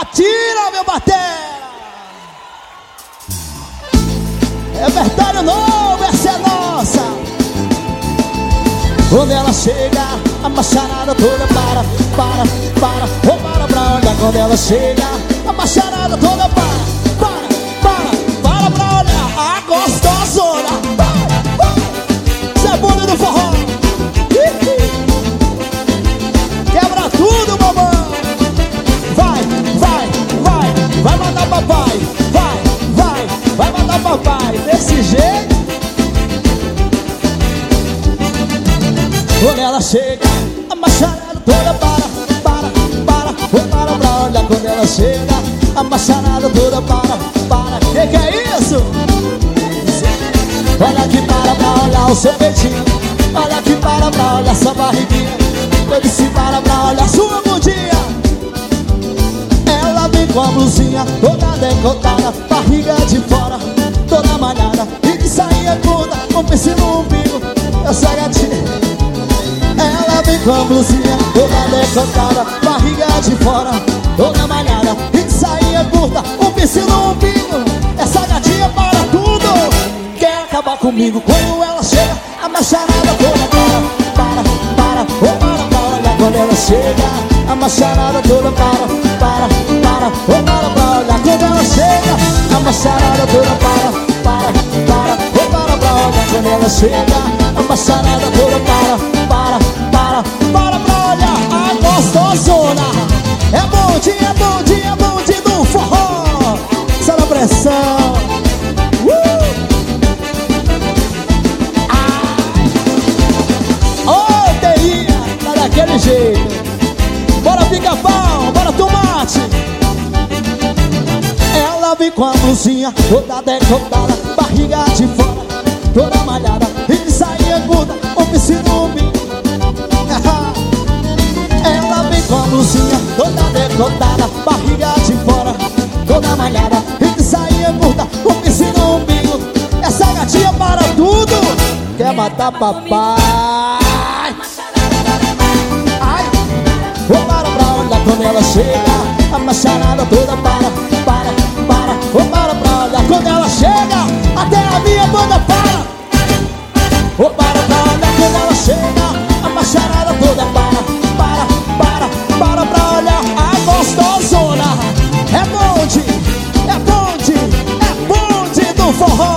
Atira, meu batera! Repertório novo, essa é nossa. Quando ela chega, a macharada toda para pra olhar. Quando ela chega, a macharada toda para pra olhar. A gostosona, Cebola do forró. Quebra tudo, mamãe. Vai mandar papai. Vai mandar papai. Desse jeito. Quando ela chega, a macharada toda para pra olhar. Quando ela chega, a macharada toda para. Que é isso? Olha aqui pra olhar o seu peitinho. Olha aqui pra olhar sua barriguinha. Eu disse pra olhar sua bundinha. Ela vem com a blusinha toda decotada, barriga de fora, toda malhada, e de sainha curta, com piercing no umbigo. Essa gatinha. Ela vem com a blusinha toda decotada, barriga de fora, toda malhada, e de sainha curta, com piercing no umbigo. Essa gatinha para tudo. Quer acabar comigo quando ela chega, a macharada toda para olhar. Quando ela chega, a macharada toda para olhar. Quando ela chega, a macharada toda para olhar. Quando ela chega, a macharada toda para olhar. A gostosona é bonde do forró. Só na pressão. Ô, Teia, tá daquele jeito. Bora pica-pau, bora tomate. Ela vem com a blusinha toda decotada, barriga de fora, toda malhada, e de sainha curta, com piercing no umbigo. Ela vem com a blusinha toda decotada, barriga de fora, toda malhada, e de sainha curta, com piercing no umbigo. Essa gatinha para tudo. Quer matar papai. Para pra olhar. Quando ela chega, a macharada toda para pra olhar. Quando ela chega, até a minha banda para pra olhar. Quando ela chega, a macharada toda para pra olhar. A gostosona é bonde do forró.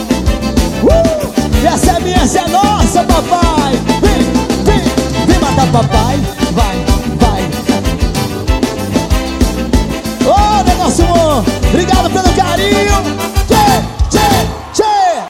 Essa é minha, essa é nossa, papai. Vem matar papai. Vai. Ô, negócio bom. Obrigado pelo